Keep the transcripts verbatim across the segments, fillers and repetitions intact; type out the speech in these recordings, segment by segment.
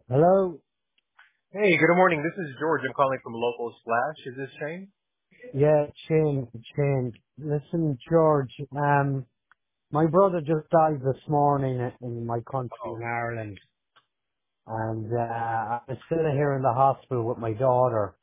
Hello? Hey, good morning. This is George. I'm calling from Local Splash. Is this Shane? Yeah, Shane, Shane. Listen, George, um, my brother just died this morning in my country Oh, in Ireland, and uh, I'm still here in the hospital with my daughter,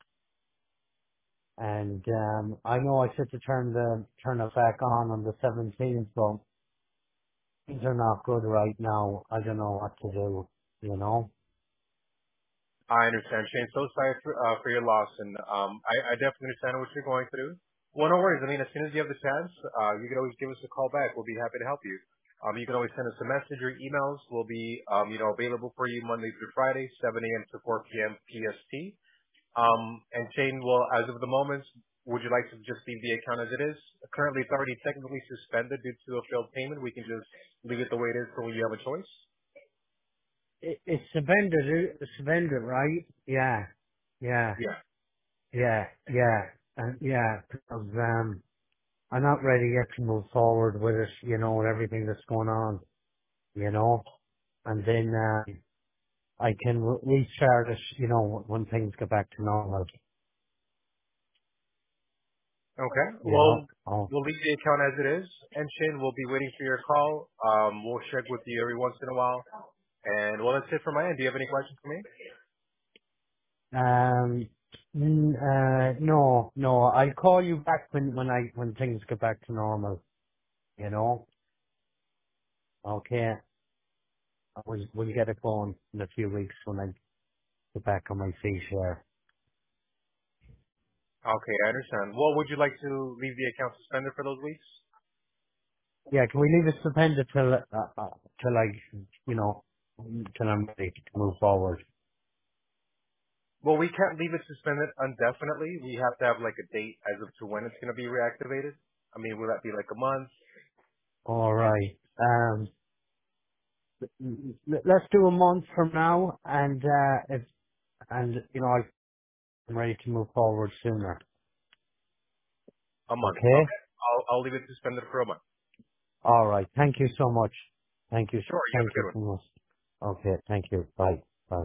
and um, I know I said to turn the turn it back on on the seventeenth, but things are not good right now. I don't know what to do, you know? I understand, Shane. So sorry for, uh, for your loss, and um, I, I definitely understand what you're going through. Well, no worries. I mean, as soon as you have the chance, uh, you can always give us a call back. We'll be happy to help you. Um, you can always send us a message or emails. We'll be, um, you know, available for you Monday through Friday, seven a.m. to four p.m. P S T. Um, and Shane, well, as of the moment, would you like to just leave the account as it is? Currently, it's already technically suspended due to a failed payment. We can just leave it the way it is for when you have a choice. It, it's suspended, it's suspended, right? Yeah, yeah, Yeah. yeah, yeah, uh, yeah, because, um, I'm not ready yet to move forward with it, you know, with everything that's going on, you know, and then uh, I can re- restart it, you know, when things get back to normal, Okay. you know. Well, Oh, we'll leave the account as it is, and Shane, we'll be waiting for your call. Um, we'll check with you every once in a while. And well, that's it for my end. Do you have any questions for me? um, mm, uh, no, no, I'll call you back when when I when things get back to normal, you know. Okay, we'll we'll get it going in a few weeks when I get back on my feet here. Okay, I understand. Well, would you like to leave the account suspended for those weeks? Yeah, can we leave it suspended till uh, uh, till I, you know, till I'm ready to move forward? Well, we can't leave it suspended indefinitely. We have to have like a date as of to when it's going to be reactivated. I mean, will that be like a month? All right. Um, l- let's do a month from now, and uh, if and you know I'm ready to move forward sooner. A month. Okay. Okay. I'll I'll leave it suspended for a month. All right. Thank you so much. Thank you. Sure. You have Thank a you good one. so much. Okay. Thank you. Bye. Bye.